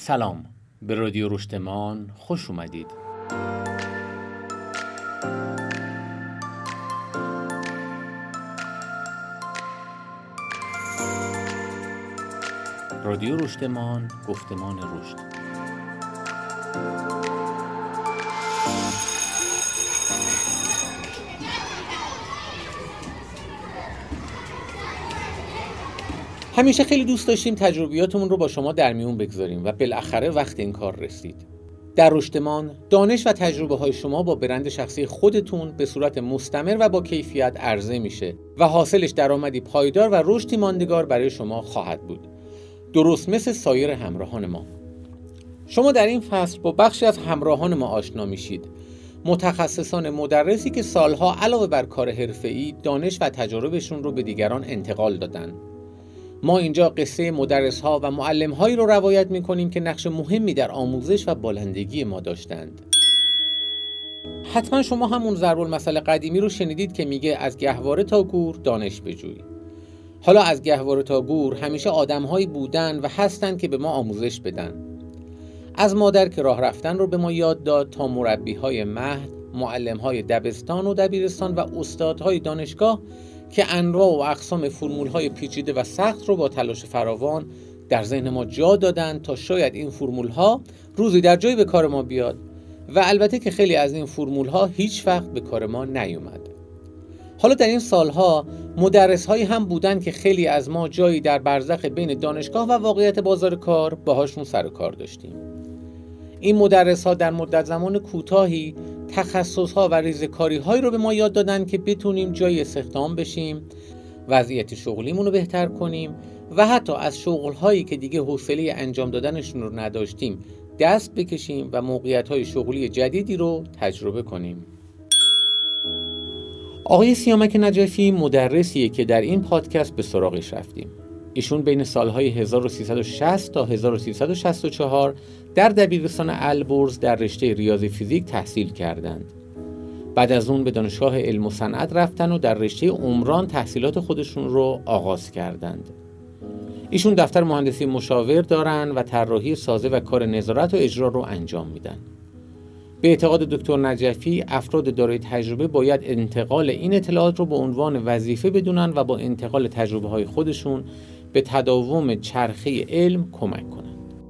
سلام، به رادیو رشتمان خوش اومدید. رادیو رشتمان، گفتمان رشد. همیشه خیلی دوست داشتیم تجربیاتمون رو با شما در میون بگذاریم و بالاخره وقت این کار رسید. در رشتمان، دانش و تجربه های شما با برند شخصی خودتون به صورت مستمر و با کیفیت عرضه میشه و حاصلش درآمدی پایدار و رشدی ماندگار برای شما خواهد بود. درست مثل سایر همراهان ما. شما در این فصل با بخشی از همراهان ما آشنا میشید. متخصصان مدرسی که سالها علاوه بر کار حرفه‌ای دانش و تجاربشون رو به دیگران انتقال دادن. ما اینجا قصه مدرس‌ها و معلم‌هایی رو روایت می‌کنیم که نقش مهمی در آموزش و بالندگی ما داشتند. حتما شما همون ضرب‌المثل قدیمی رو شنیدید که میگه از گهواره تا گور دانش بجوی. حالا از گهواره تا گور همیشه آدم‌هایی بودن و هستن که به ما آموزش بدن. از مادر که راه رفتن رو به ما یاد داد تا مربی‌های مهد، معلم‌های دبستان و دبیرستان و استادهای دانشگاه که انواع و اقسام فرمول‌های پیچیده و سخت رو با تلاش فراوان در ذهن ما جا دادن تا شاید این فرمول‌ها روزی در جایی به کار ما بیاد و البته که خیلی از این فرمول‌ها هیچ وقت به کار ما نیومد. حالا در این سالها مدرس‌هایی هم بودن که خیلی از ما جایی در برزخ بین دانشگاه و واقعیت بازار کار باهاشون سر و کار داشتیم. این مدرس‌ها در مدت زمان کوتاهی تخصص‌ها و ریزه‌کاری‌هایی رو به ما یاد دادن که بتونیم جای استخدام بشیم، وضعیت شغلیمون رو بهتر کنیم و حتی از شغل‌هایی که دیگه حوصله انجام دادنشون رو نداشتیم دست بکشیم و موقعیت‌های شغلی جدیدی رو تجربه کنیم. آقای سیامک نجفی مدرسیه که در این پادکست به سراغش رفتیم. ایشون بین سالهای 1360 تا 1364 در دبیرستان البرز در رشته ریاضی فیزیک تحصیل کردند. بعد از اون به دانشگاه علم و صنعت رفتن و در رشته عمران تحصیلات خودشون رو آغاز کردند. ایشون دفتر مهندسی مشاور دارن و طراحی سازه و کار نظارت و اجرا رو انجام میدن. به اعتقاد دکتر نجفی افراد دارای تجربه باید انتقال این اطلاعات رو به عنوان وظیفه بدونن و با انتقال تجربه های خودشون به تداوم چرخه علم کمک کنند.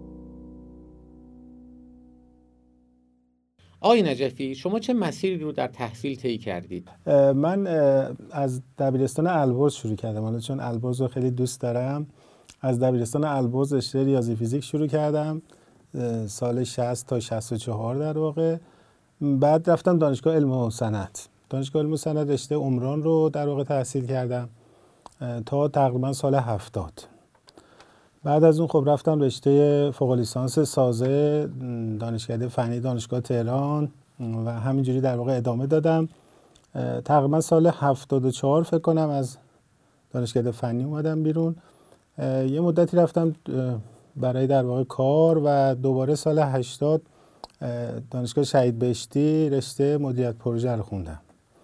آقای نجفی، شما چه مسیری رو در تحصیل طی کردید؟ من از دبیرستان البرز شروع کردم. حالا چون البرز رو خیلی دوست دارم، از دبیرستان البرز رشته ریاضی فیزیک شروع کردم سال 60 تا 64 در واقع. بعد رفتم دانشگاه علم و صنعت. دانشگاه علم و صنعت رشته عمران رو در واقع تحصیل کردم تا تقریبا سال 70. بعد از اون خب رفتم رشته فوق لیسانس سازه دانشکده فنی دانشگاه تهران و همینجوری در واقع ادامه دادم. تقریبا سال 74 فکر کنم از دانشکده فنی اومدم بیرون. یه مدتی رفتم برای در واقع کار و دوباره سال 80 دانشگاه شهید بهشتی رشته مدیریت پروژه رو خوندم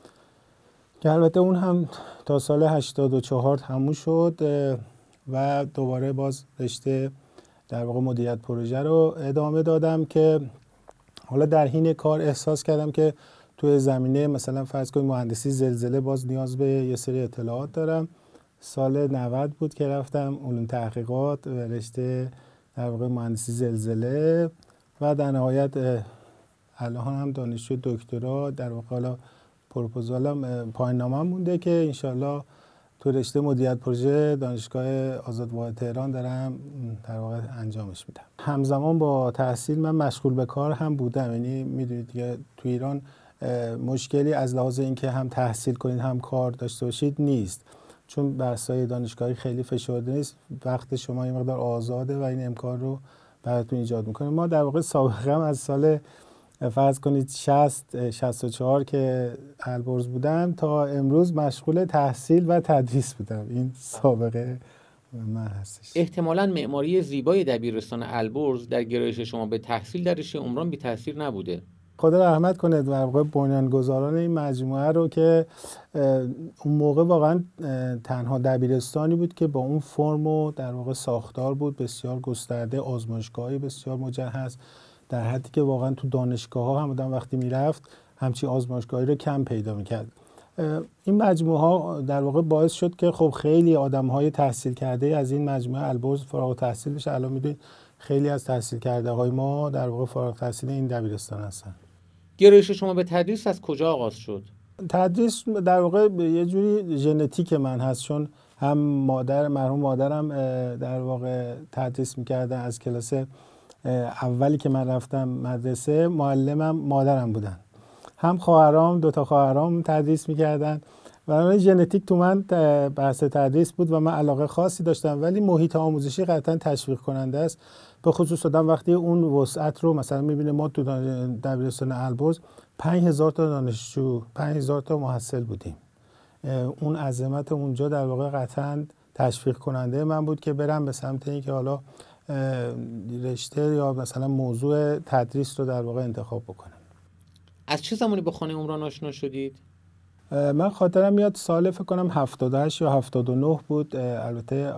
که البته اون هم تا سال 84 تموم شد و دوباره باز رشته در واقع مدیریت پروژه رو ادامه دادم که حالا در حین کار احساس کردم که توی زمینه مثلا فرض کنید مهندسی زلزله باز نیاز به یه سری اطلاعات دارم. سال 90 بود که رفتم علوم تحقیقات رشته در واقع مهندسی زلزله و در نهایت الان هم دانشجو دکترا در واقع حالا پروپوزالم پایان نامه‌ام مونده که انشالله تو رشته مدیریت پروژه دانشگاه آزاد واحد تهران دارم در واقع انجامش میدم. همزمان با تحصیل من مشغول به کار هم بودم. یعنی میدونید دیگه تو ایران مشکلی از لحاظ اینکه هم تحصیل کنید هم کار داشته باشید نیست، چون بحث‌های دانشگاهی خیلی فشرده نیست، وقت شما یه مقدار آزاده و این امکان رو براتون ایجاد میکنه. ما در واقع سابقه هم از سال فرض کنید 64 که البرز بودم تا امروز مشغول تحصیل و تدریس بودم. این سابقه من هستش. احتمالاً معماری زیبای دبیرستان البرز در گرایش شما به تحصیل در رشته عمران بی تاثیر نبوده. خدا رحمت کنه در واقع بنیانگذاران این مجموعه رو که اون موقع واقعا تنها دبیرستانی بود که با اون فرم و در واقع ساختار بود، بسیار گسترده، آزمایشگاهی بسیار مجهز، در حدی که واقعا تو دانشگاه ها هم آدم وقتی میرفت همچین آزمایشگاهی رو کم پیدا میکرد. این مجموعه ها در واقع باعث شد که خب خیلی آدم های تحصیل کرده از این مجموعه البرز فارغ التحصیل بشه. الان میدونید خیلی از تحصیل کرده های ما در واقع فارغ التحصیل این دبیرستان هستن. گرایش شما به تدریس از کجا آغاز شد؟ تدریس در واقع یه جوری ژنتیک من هست، چون هم مرحوم مادرم در واقع تدریس میکردن. از کلاس اولی که من رفتم مدرسه معلمم مادرم بودن، هم خواهرام، 2 تا خواهرام تدریس میکردن. و ژنتیک تو من بحث تدریس بود و من علاقه خاصی داشتم، ولی محیط آموزشی قطعا تشویق کننده است. به خصوص آدم وقتی اون وسعت رو مثلا میبینه، ما تو دبیرستان البرز 5000 تا دانشجو، 5000 تا محصل بودیم. اون عظمت اونجا در واقع قطعا تشویق کننده من بود که برم به سمت این که حالا رشته یا مثلا موضوع تدریس رو در واقع انتخاب بکنم. از چه زمانی با خانه عمران آشنا شدید؟ من خاطرم میاد سال فکر کنم 78 یا 79 بود. البته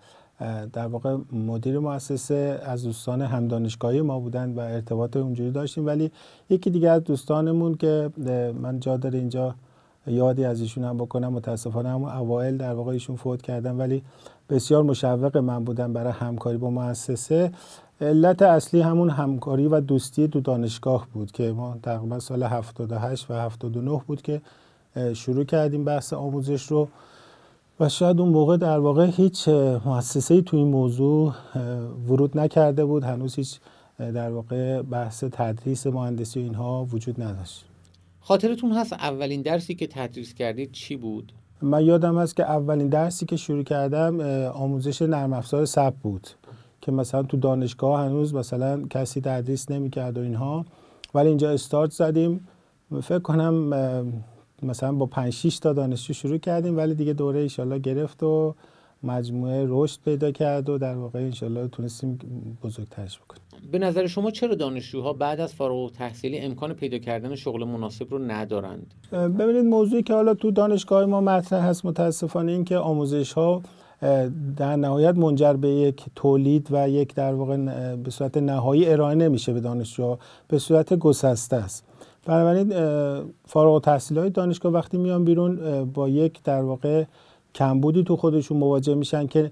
در واقع مدیر مؤسسه از دوستان همدانشگاهی ما بودن و ارتباط اونجوری داشتیم، ولی یکی دیگه از دوستانمون که من جا داره اینجا یادی از ایشون هم بکنم، متاسفانه همون اوایل در واقع ایشون فوت کردن، ولی بسیار مشوق من بودن برای همکاری با مؤسسه. علت اصلی همون همکاری و دوستی تو دانشگاه بود که ما تقریبا سال 78 و 79 بود که شروع کردیم بحث آموزش رو و شاید اون موقع در واقع هیچ مؤسسه‌ای تو این موضوع ورود نکرده بود، هنوز هیچ در واقع بحث تدریس مهندسی و اینها وجود نداشت. خاطرتون هست اولین درسی که تدریس کردید چی بود؟ من یادم هست که اولین درسی که شروع کردم آموزش نرم افزار ثبت بود که مثلا تو دانشگاه هنوز مثلا کسی تدریس نمی‌کرد و اینها، ولی اینجا استارت زدیم. فکر کنم مثلا با 5-6 تا دانشجو شروع کردیم، ولی دیگه دوره انشالله گرفت و مجموعه رشد پیدا کرد و در واقع انشالله تونستیم بزرگترش بکنیم. به نظر شما چرا دانشجوها بعد از فارغ التحصیلی امکان پیدا کردن شغل مناسب رو ندارند؟ ببینید موضوعی که حالا تو دانشگاه ما مطرح هست متاسفانه این که آموزش‌ها در نهایت منجر به یک تولید و یک در واقع به صورت نهایی ارائه نمیشه به دانشجوها، به صورت گسسته است. بنابراین فارغ التحصیلای دانشگاه وقتی میان بیرون با یک در واقع کمبودی تو خودشون مواجه میشن که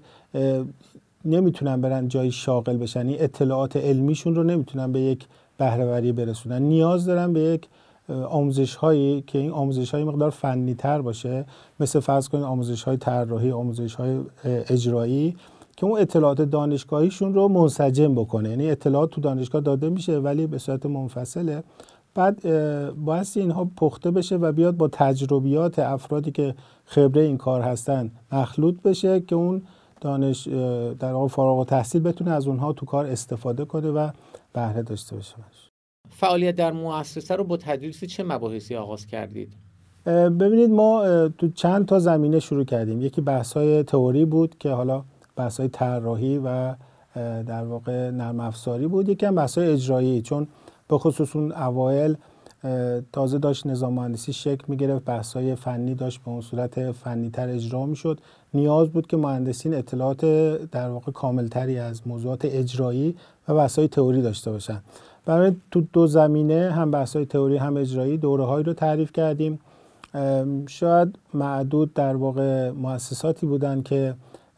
نمیتونن برن جای شاغل بشن، این اطلاعات علمیشون رو نمیتونن به یک بهره‌وری برسونن. نیاز دارن به یک آموزش‌هایی که این آموزش‌های مقدار فنی‌تر باشه، مثل فرض کنید آموزش‌های طراحی، آموزش‌های اجرایی، که اون اطلاعات دانشگاهیشون رو منسجم بکنه. یعنی اطلاعات تو دانشگاه داده میشه ولی به صورت منفصله. بعد باعث اینها پخته بشه و بیاد با تجربیات افرادی که خبره این کار هستن مخلوط بشه که اون دانش در واقع فارغ التحصیل بتونه از اونها تو کار استفاده کنه و بهره داشته باشه. فعالیت در مؤسسه رو با تدریس چه مباحثی آغاز کردید؟ ببینید ما تو چند تا زمینه شروع کردیم. یکی بحث‌های تئوری بود که حالا بحث‌های طراحی و در واقع نرم افزاری بود. یکی هم بحث‌های اجرایی، چون به خصوص اون اوایل تازه داشت نظام مهندسی شکل می‌گرفت، بحث‌های فنی داشت به اون صورت فنی‌تر اجرا می‌شد. نیاز بود که مهندسین اطلاعات در واقع کامل‌تری از موضوعات اجرایی و بحث‌های تئوری داشته باشن. برای تو 2 زمینه، هم بحث‌های تئوری هم اجرایی، دوره‌هایی رو تعریف کردیم. شاید معدود در واقع مؤسساتی بودن که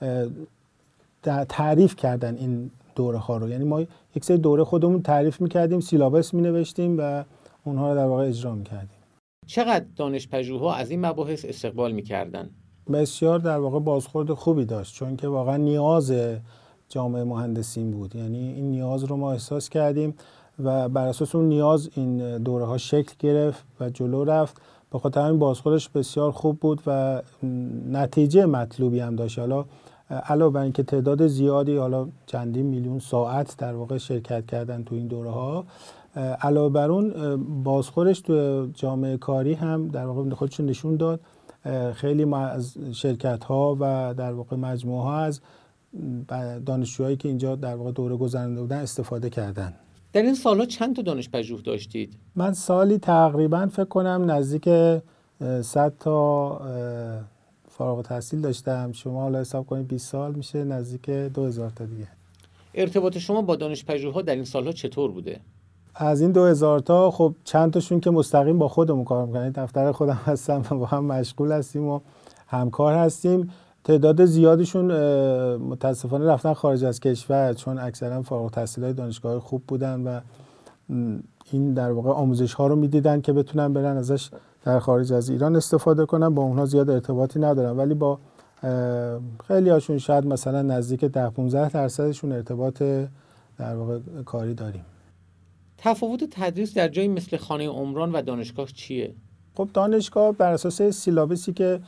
تعریف کردن این دوره‌ها رو. یعنی ما یک سری دوره خودمون تعریف می‌کردیم، سیلابس می‌نوشتیم و اونها رو در واقع اجرا می‌کردیم. چقدر دانش‌پژوه‌ها از این مباحث استقبال می‌کردن؟ بسیار در واقع بازخورد خوبی داشت، چون که واقعا نیاز جامعه مهندسین بود. یعنی این نیاز رو ما احساس کردیم و بر اساس اون نیاز این دوره‌ها شکل گرفت و جلو رفت. به خاطر همین بازخوردش بسیار خوب بود و نتیجه مطلوبی هم داشت. حالا علاوه بر اینکه تعداد زیادی، حالا چندین میلیون ساعت در واقع شرکت کردن تو این دوره‌ها، علاوه بر اون بازخوردش تو جامعه کاری هم در واقع خودشون نشون داد. خیلی از شرکت‌ها و در واقع مجموعه‌ها از دانشجوهایی که اینجا در واقع دوره گذرانده بودن استفاده کردن. در این سالها چند تا دانشپژوه داشتید؟ من سالی تقریبا فکر کنم نزدیک 100 تا فارغ التحصیل داشتم. شما حالا حساب کنید 20 سال میشه نزدیک 2000 تا دیگه. ارتباط شما با دانشپژوه‌ها در این سالها چطور بوده؟ از این 2000 تا خب چند تاشون که مستقیم با خودمون کار می‌کنن، دفتر خودم هستم و با هم مشغول هستیم و همکار هستیم. تعداد زیادشون متاسفانه رفتن خارج از کشور، چون اکثرا فارغ التحصیلای دانشگاه خوب بودن و این در واقع آموزش‌ها رو می‌دیدن که بتونن برن ازش در خارج از ایران استفاده کنن. با اونها زیاد ارتباطی ندارم، ولی با خیلی هاشون شاید مثلا نزدیک 10-15% ارتباط در واقع کاری داریم. تفاوت تدریس در جایی مثل خانه عمران و دانشگاه چیه؟ خب دانشگاه بر اساس سیلابوسی که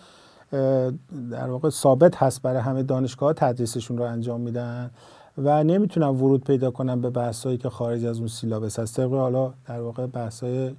در واقع ثابت هست برای همه دانشگاه تدریسشون رو انجام میدن و نمیتونن ورود پیدا کنن به بحثایی که خارج از اون سیلابس هست، طبق حالا در واقع بحثای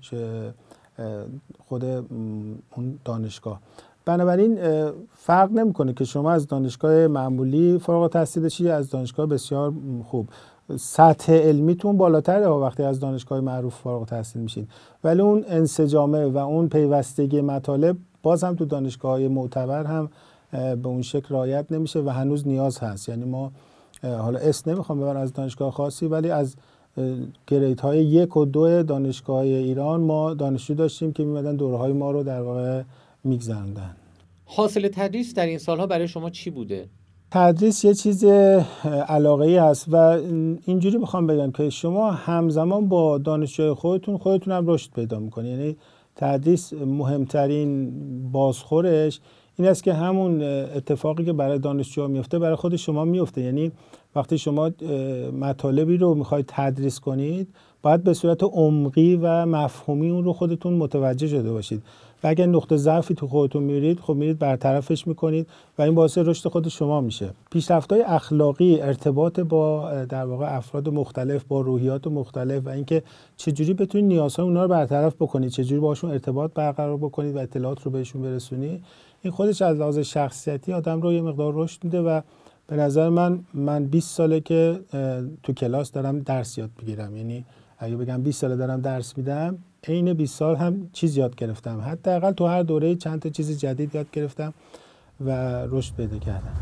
خود اون دانشگاه. بنابراین فرق نمیکنه که شما از دانشگاه معمولی فارغ التحصیل شید از دانشگاه بسیار خوب، سطح علمیتون بالاتره وقتی از دانشگاه معروف فارغ التحصیل میشید، ولی اون انسجامه و اون پیوستگی مطالب باز هم تو دانشگاه‌های معتبر هم به اون شکل رعایت نمیشه و هنوز نیاز هست. یعنی ما حالا اسم نمیخوام ببرم از دانشگاه خاصی، ولی از گریدهای 1 و 2 دانشگاه ایران ما دانشجو داشتیم که میمدن دوره‌های ما رو در واقع میگذروندن. حاصل تدریس در این سالها برای شما چی بوده؟ تدریس یه چیز علاقه‌ای هست و اینجوری بخوام بگم که شما همزمان با دانشجوی خودتون هم رشد پیدا میکنید. یعنی تدریس مهمترین بازخورش این است که همون اتفاقی که برای دانشجوها میفته برای خود شما میفته. یعنی وقتی شما مطالبی رو میخواید تدریس کنید باید به صورت عمقی و مفهومی اون رو خودتون متوجه شده باشید و اگر نقطه ضعفی تو خودتون میرید خب میرید برطرفش میکنید و این باعث رشد خود شما میشه. پیشرفت‌های اخلاقی، ارتباط با در واقع افراد مختلف، با روحیات مختلف و اینکه چجوری بتونید نیازهای اونها رو برطرف بکنید، چجوری باشون ارتباط برقرار بکنید و اطلاعات رو بهشون برسونید، این خودش از لحاظ شخصیتی آدم رو یه مقدار رشد میده و به نظر من 20 ساله که تو کلاس دارم درس یاد میگیرم. یعنی اگه بگم 20 ساله دارم درس میدم، عین 20 سال هم چیز یاد گرفتم، حداقل تو هر دوره چند تا چیز جدید یاد گرفتم و رشد پیدا کردم.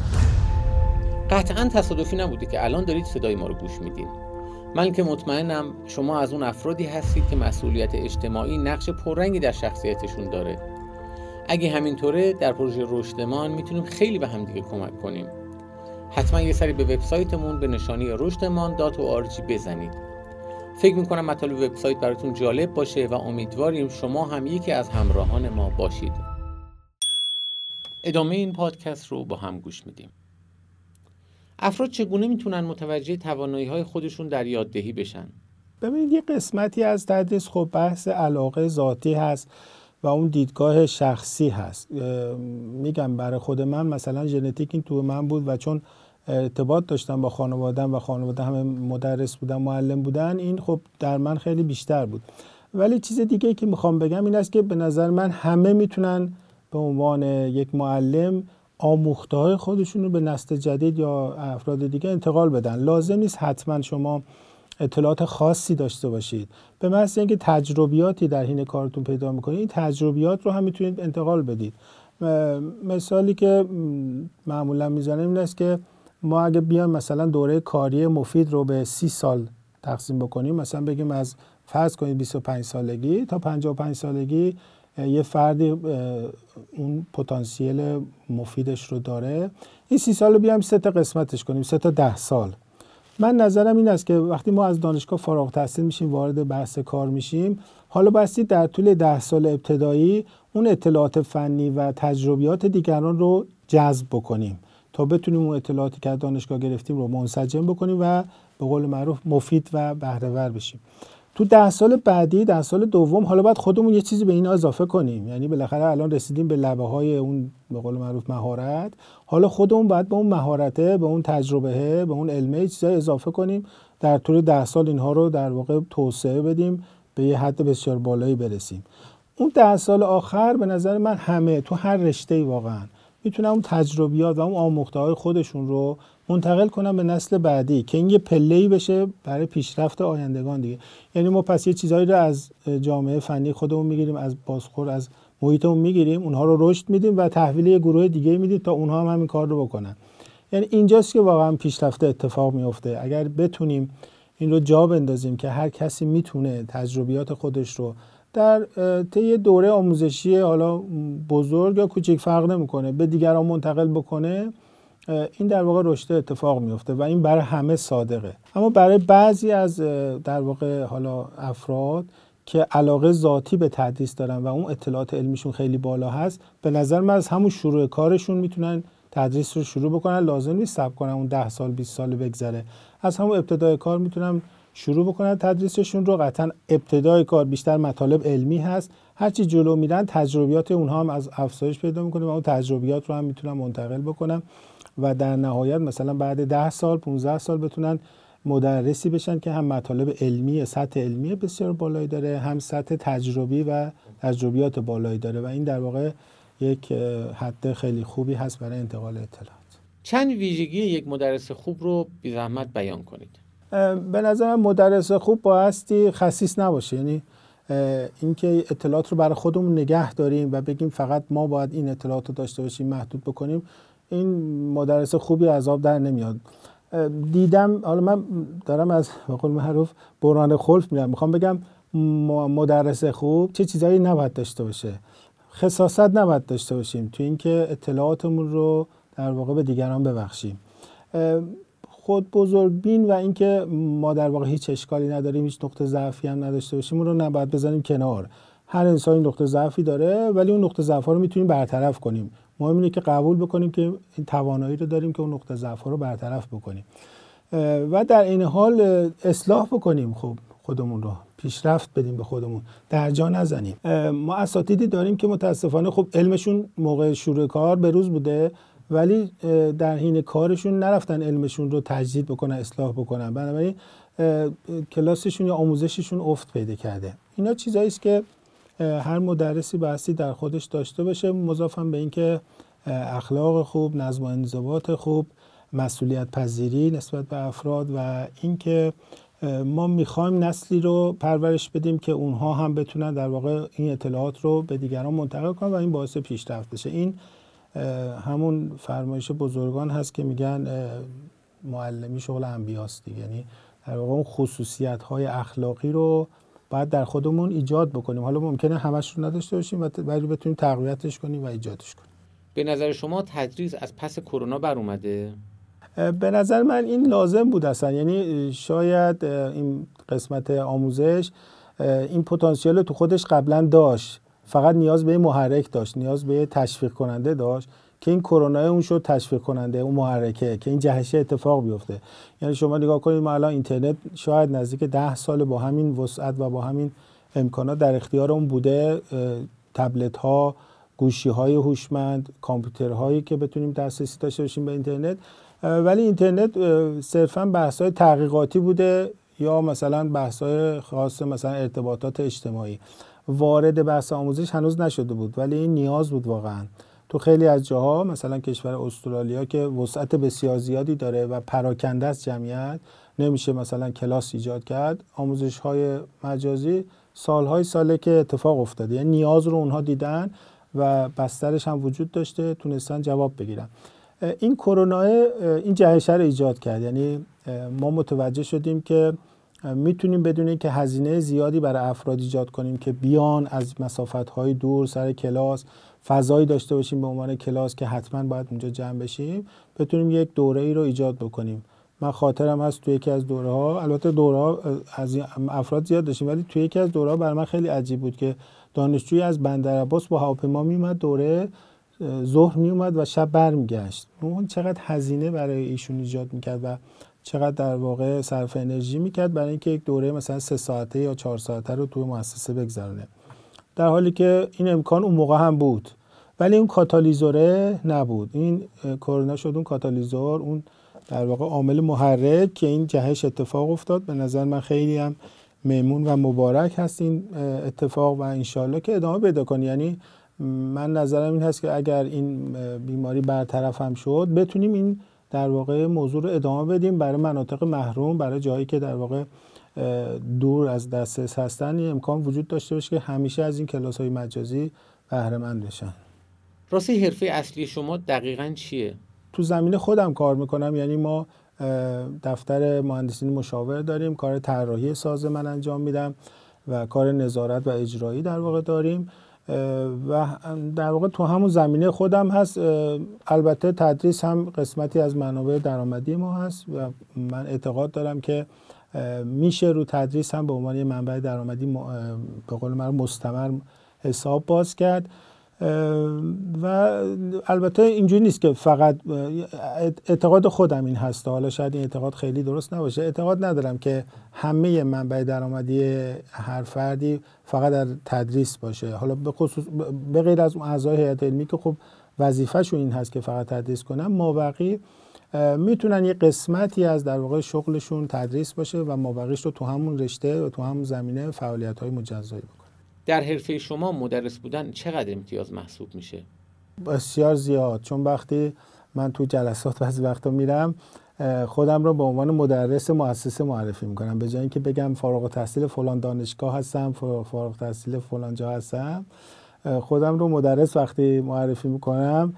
قطعاً تصادفی نبوده که الان دارید صدای ما رو گوش میدین. من که مطمئنم شما از اون افرادی هستید که مسئولیت اجتماعی نقش پررنگی در شخصیتشون داره. اگه همینطوره در پروژه رشدمان میتونیم خیلی به هم دیگه کمک کنیم. حتما یه سری به وبسایتمون به نشانی رشدمان.org بزنید. فکر میکنم مطالب وبسایت براتون جالب باشه و امیدواریم شما هم یکی از همراهان ما باشید. ادامه این پادکست رو با هم گوش میدیم. افراد چگونه میتونن متوجه توانایی‌های خودشون در یاددهی بشن؟ ببینید یه قسمتی از تدریس خب بحث علاقه ذاتی هست و اون دیدگاه شخصی هست. میگم برای خود من مثلا ژنتیک این تو من بود و چون ارتباط داشتم با خانواده‌ام و خانواده همه مدرس بودن، معلم بودن، این خب در من خیلی بیشتر بود. ولی چیز دیگه که میخوام بگم این است که به نظر من همه میتونن به عنوان یک معلم آموخته‌های خودشون رو به نسل جدید یا افراد دیگه انتقال بدن. لازم نیست حتما شما اطلاعات خاصی داشته باشید. به محض اینکه تجربیاتی در حین کارتون پیدا میکنید، این تجربیات رو هم میتونید انتقال بدید. مثالی که معمولا میزنم این است که ما اگه بیایم مثلا دوره کاری مفید رو به 30 سال تقسیم بکنیم، مثلا بگیم از فرض کنید 25 سالگی تا 55 سالگی یه فردی اون پتانسیل مفیدش رو داره، این 30 سال رو بیایم 3 تا قسمتش کنیم، 3 تا 10 سال. من نظرم این است که وقتی ما از دانشگاه فارغ التحصیل میشیم وارد بحث کار میشیم، حالا بایستی در طول 10 سال ابتدایی اون اطلاعات فنی و تجربیات دیگران رو جذب بکنیم تا بتونیم اون اطلاعاتی که از دانشگاه گرفتیم رو منسجم بکنیم و به قول معروف مفید و بهره ور بشیم. تو 10 سال بعدی، 10 سال دوم، حالا باید خودمون یه چیزی به این اضافه کنیم. یعنی بالاخره الان رسیدیم به لبه های اون به قول معروف مهارت، حالا خودمون باید به اون مهارته، به اون تجربه، به اون علمه چیزای اضافه کنیم، در طول 10 سال اینها رو در واقع توسعه بدیم، به یه حد بسیار بالایی برسیم. اون 10 سال آخر به نظر من همه تو هر رشته‌ای واقعا میتونن اون تجربیات و اون آموخته‌های خودشون رو منتقل کنم به نسل بعدی که این یه پله‌ای بشه برای پیشرفت آیندگان دیگه. یعنی ما پس یه چیزایی رو از جامعه فنی خودمون میگیریم، از بازخورد از محیطمون میگیریم، اونها رو رشد میدیم و تحویل یه گروه دیگه میدیم تا اونها هم همین کار رو بکنن. یعنی اینجاست که واقعا پیشرفت اتفاق میفته. اگر بتونیم این رو جا بندازیم که هر کسی میتونه تجربیات خودش رو در طی دوره آموزشی حالا بزرگ یا کوچیک فرق نمیکنه به دیگران منتقل بکنه، این در واقع رشد اتفاق میفته و این برای همه صادقه. اما برای بعضی از در واقع حالا افراد که علاقه ذاتی به تدریس دارن و اون اطلاعات علمیشون خیلی بالا هست، به نظر من از همون شروع کارشون میتونن تدریس رو شروع بکنن. لازم نیست صبر کنن اون 10 سال 20 سال بگذره، از همون ابتدای کار میتونن شروع بکنن تدریسشون رو. قطعا ابتدای کار بیشتر مطالب علمی هست، هرچی جلو میرن تجربیات اونها هم از افزایش پیدا میکنه و اون تجربیات رو هم میتونن منتقل بکنن و در نهایت مثلا بعد 10 سال 15 سال بتونن مدرسی بشن که هم مطالب علمی سطح علمی بسیار بالایی داره، هم سطح تجربی و تجربیات بالایی داره و این در واقع یک حد خیلی خوبی هست برای انتقال اطلاعات. چند ویژگی یک مدرس خوب رو بی زحمت بیان کنید. به نظر مدرس خوب بایستی خسیس نباشه، یعنی اینکه اطلاعات رو برای خودمون نگه داریم و بگیم فقط ما باید این اطلاعات رو داشته باشیم محدود بکنیم، این مدرس خوبی از آب در نمیاد. دیدم، حالا من دارم از به قول معروف برهان خلف میرم، میخوام بگم مدرس خوب چه چیزایی نباید داشته باشه. خساست نباید داشته باشیم تو اینکه اطلاعاتمون رو در واقع به دیگران ببخشیم. خود بزرگبین و اینکه ما در واقع هیچ اشکالی نداریم، هیچ نقطه ضعفی هم نداشته باشیم، اون رو نباید بزنیم کنار. هر انسانی نقطه ضعفی داره ولی اون نقطه ضعف‌ها رو میتونیم برطرف کنیم. مهم اینه که قبول بکنیم که این توانایی رو داریم که اون نقطه ضعف‌ها رو برطرف بکنیم و در این حال اصلاح بکنیم خب خودمون رو، پیشرفت بدیم به خودمون، درجا نزنیم. ما اساتیدی داریم که متاسفانه خب علمشون موقع شروع کار به روز بوده ولی در حین کارشون نرفتن علمشون رو تجدید بکنن، اصلاح بکنن، بنابراین کلاسشون یا آموزششون افت پیدا کرده. اینا چیزایی است که هر مدرسی بایستی در خودش داشته باشه، مضافاً به اینکه اخلاق خوب، نظم و انضباط خوب، مسئولیت پذیری نسبت به افراد و اینکه ما میخوایم نسلی رو پرورش بدیم که اونها هم بتونن در واقع این اطلاعات رو به دیگران منتقل کنن و این باعث پیشرفت بشه. این همون فرمایش بزرگان هست که میگن معلمی شغل انبیاست دیگه، یعنی در واقع اون خصوصیت‌های اخلاقی رو باید در خودمون ایجاد بکنیم. حالا ممکنه همش رو نداشته باشیم ولی بتونیم تقویتش کنیم و ایجادش کنیم. به نظر شما تدریس از پس کرونا بر اومده؟ به نظر من این لازم بود اصلا، یعنی شاید این قسمت آموزش این پتانسیل تو خودش قبلا داشت، فقط نیاز به محرک داشت، نیاز به تشویق کننده داشت که این کرونا اون شد تشویق کننده، اون محرکه که این جهش اتفاق بیفته. یعنی شما نگاه کنید ما الان اینترنت شاید نزدیک 10 سال با همین وسعت و با همین امکانات در اختیار اون بوده، تبلت ها، گوشی های هوشمند، کامپیوترهایی که بتونیم دسترسی داشته باشیم به اینترنت، ولی اینترنت صرفاً بحث‌های تحقیقاتی بوده یا مثلا بحث‌های خاص مثلا ارتباطات اجتماعی، وارد بحث آموزش هنوز نشده بود ولی این نیاز بود واقعاً. تو خیلی از جاها مثلا کشور استرالیا که وسعت بسیار زیادی داره و پراکنده است جمعیت، نمیشه مثلا کلاس ایجاد کرد، آموزش‌های مجازی سالهای ساله که اتفاق افتاده، یعنی نیاز رو اونها دیدن و بسترش هم وجود داشته، تونستن جواب بگیرن. این کرونا این جهش رو ایجاد کرد، یعنی ما متوجه شدیم که میتونیم بدون اینکه هزینه زیادی برای افراد ایجاد کنیم که بیان از مسافت‌های دور سر کلاس، فضایی داشته باشیم به عنوان کلاس که حتما باید اونجا جمع بشیم، بتونیم یک دوره‌ای رو ایجاد بکنیم. من خاطرم هست توی یکی از دوره‌ها، البته دوره‌ها از افراد زیاد داشتیم ولی توی یکی از دوره‌ها برای من خیلی عجیب بود که دانشجویی از بندرعباس با هواپیما میومد دوره، ظهر میومد و شب برمیگشت. اون چقدر هزینه برای ایشون ایجاد میکرد و چقدر در واقع صرف انرژی میکرد برای اینکه یک دوره مثلا 3 ساعته یا 4 ساعته رو توی مؤسسه بگذرونه، در حالی که این امکان اون موقع هم بود ولی اون کاتالیزوره نبود. این کرونا شد اون کاتالیزور، اون در واقع عامل محرک که این جهش اتفاق افتاد. به نظر من خیلی هم ممنون و مبارک هست این اتفاق و انشالله که ادامه پیدا کنه. یعنی من نظرم این هست که اگر این بیماری برطرف هم شد بتونیم این در واقع موضوع رو ادامه بدیم برای مناطق محروم، برای جایی که در واقع دور از دسترس هستن، این امکان وجود داشته باشه که همیشه از این کلاس‌های مجازی بهره مند بشن. راستی حرفه اصلی شما دقیقاً چیه؟ تو زمینه خودم کار میکنم، یعنی ما دفتر مهندسین مشاور داریم، کار طراحی سازمان انجام میدم و کار نظارت و اجرایی در واقع داریم و در واقع تو همون زمینه خودم هست. البته تدریس هم قسمتی از منابع درآمدی ما هست و من اعتقاد دارم که میشه رو تدریس هم به عنوان یه منبع درآمدی به قول من مستمر حساب باز کرد. و البته اینجوری نیست که فقط اعتقاد خودم این هست، حالا شاید این اعتقاد خیلی درست نباشه. اعتقاد ندارم که همه منبع درآمدی هر فردی فقط در تدریس باشه، حالا به خصوص به غیر از اعضای هیئت علمی که خب وظیفه‌شون این هست که فقط تدریس کنن، مابقی میتونن یه قسمتی از در واقع شغلشون تدریس باشه و مابقیش رو تو همون رشته و تو همون زمینه فعالیت‌های مجزایی بکنن. در حرفه شما مدرس بودن چقدر امتیاز محسوب میشه؟ بسیار زیاد، چون وقتی من تو جلسات بعضی وقتا میرم خودم رو به عنوان مدرس مؤسسه معرفی میکنم، به جای اینکه بگم فارغ التحصیل فلان دانشگاه هستم، فارغ التحصیل فلان جا هستم، خودم رو مدرس وقتی معرفی میکنم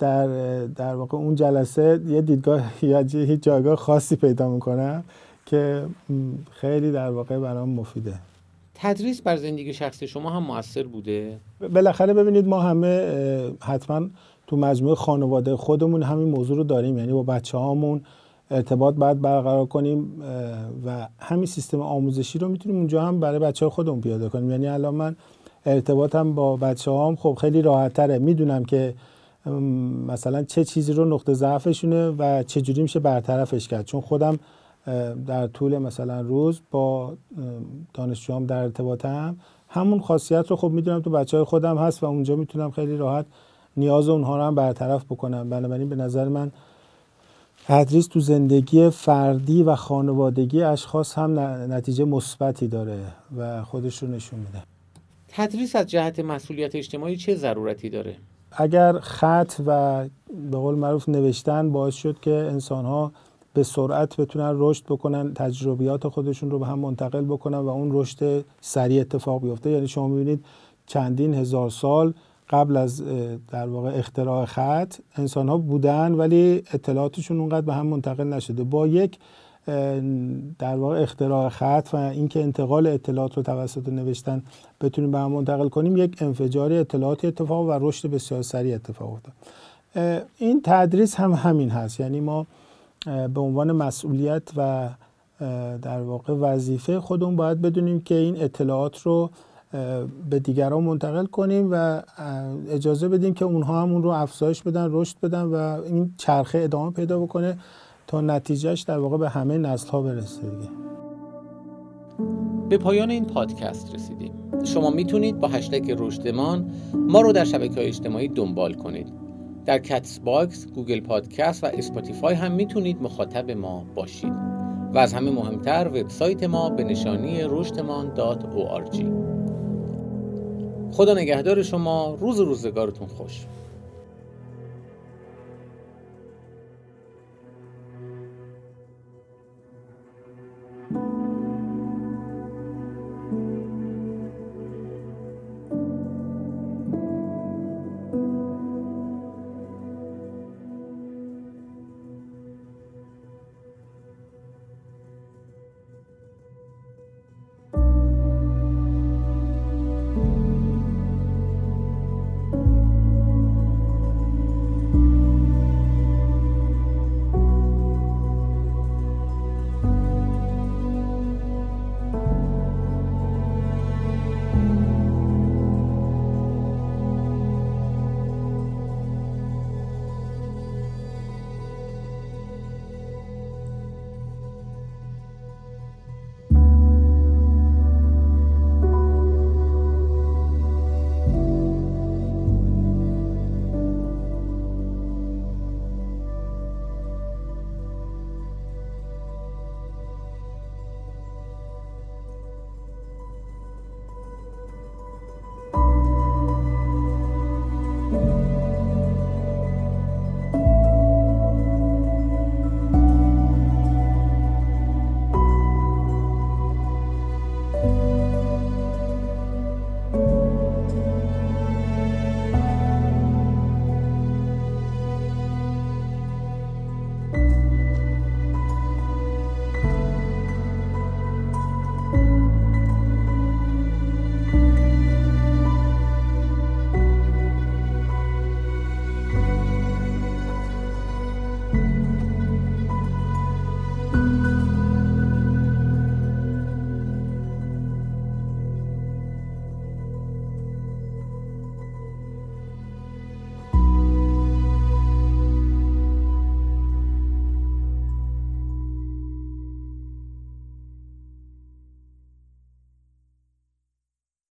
در واقع اون جلسه یه دیدگاه یا هیچ جایگاه خاصی پیدا میکنم که خیلی در واقع برام مفیده. تدریس بر زندگی شخصی شما هم مؤثر بوده؟ بالاخره ببینید ما همه حتما تو مجموعه خانواده خودمون همین موضوع رو داریم، یعنی با بچه‌هامون ارتباط باید برقرار کنیم و همین سیستم آموزشی رو میتونیم اونجا هم برای بچه‌های خودمون پیاده کنیم. یعنی الان من ارتباطم با بچه‌هام خب خیلی راحت‌تره، میدونم که مثلا چه چیزی رو نقطه ضعفشونه و چه جوری میشه برطرفش کرد، چون خودم در طول مثلا روز با دانشجوام در ارتباطم، همون خاصیت رو خب میدونم تو بچه‌های خودم هست و اونجا میتونم خیلی راحت نیاز اونها رو هم برطرف بکنم. بنابراین به نظر من تدریس تو زندگی فردی و خانوادگی اشخاص هم نتیجه مثبتی داره و خودش رو نشون میده. تدریس از جهت مسئولیت اجتماعی چه ضرورتی داره؟ اگر خط و به قول معروف نوشتن باعث شد که انسان‌ها به سرعت بتونن رشد بکنن، تجربیات خودشون رو به هم منتقل بکنن و اون رشد سریع اتفاق بیفته، یعنی شما می‌بینید چندین هزار سال قبل از در واقع اختراع خط انسان‌ها بودن ولی اطلاعاتشون اونقدر به هم منتقل نشده. با یک در واقع اختراع خط و اینکه انتقال اطلاعات رو توسط نوشتن بتونیم به هم منتقل کنیم، یک انفجاری اطلاعاتی اتفاق و رشد بسیار سریع اتفاق افتاد. این تدریس هم همین هست، یعنی ما به عنوان مسئولیت و در واقع وظیفه خودمون باید بدونیم که این اطلاعات رو به دیگران منتقل کنیم و اجازه بدیم که اونها هم اون رو افزایش بدن، رشد بدن و این چرخه ادامه پیدا بکنه تا نتیجهش در واقع به همه نسل‌ها برسه دیگه. به پایان این پادکست رسیدیم. شما میتونید با هشتگ رشدمان ما رو در شبکه‌های اجتماعی دنبال کنید. در کاتس باکس، گوگل پادکست و اسپاتیفای هم میتونید مخاطب ما باشید. و از همه مهمتر وبسایت ما به نشانی rushdman.org. خدا نگهدار شما، روز و روزگارتون خوش. شما.